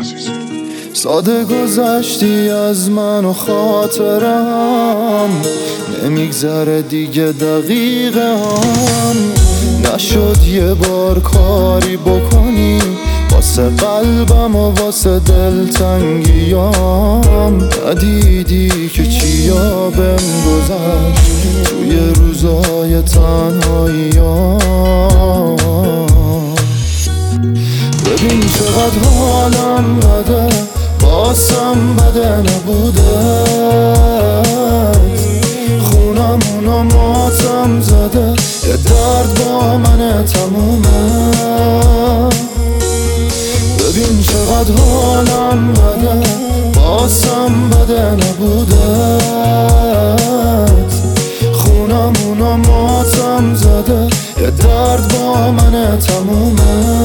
ساده گذشتی از من و خاطرم، نمیگذره دیگه دقیقه هم. نشد یه بار کاری بکنی واسه قلبم و واسه دلتنگیام. ندیدی که چیا بهم گذشت توی روزای تنهاییام. ببین چقدر حالم بده، باسم بده نبودت. خونمونو ماتم زده، یه درد با من تمومه. ببین چقدر حالم بده، باسم بده نبودت. خونمونو ماتم زده، یه درد با من تمومه.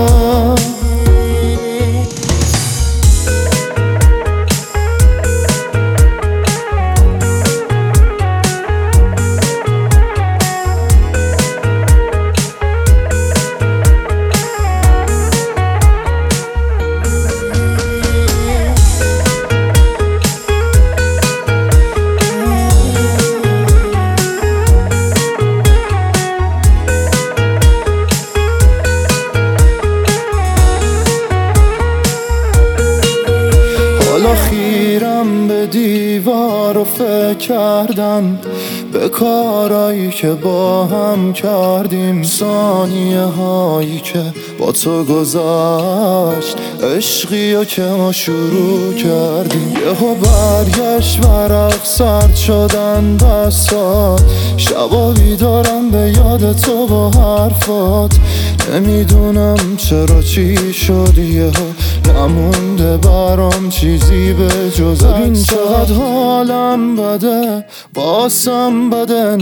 خیرم به دیوار و فکر کردم به کارایی که با هم کردیم. ثانیه هایی که با تو گذشت، عشقی و که ما شروع کردیم. یهو برگشت ورق سرد شدن دستات، شبا بیدارم به یاد تو با حرفات. نمیدونم چرا چی شد، یهو نمونده برام چیزی به جز ببین چقدر حالم بده، باسم بده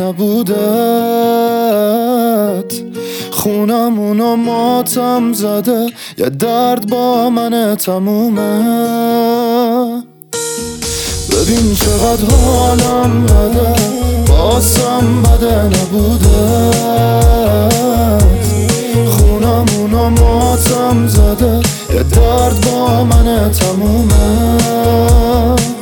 نبودت. خونمونو ماتم زده، یه درد با من تمومه. ببین چقدر حالم بده، باسم بده نبودت. خونمونو ماتم زده، یه درد با من تمومه.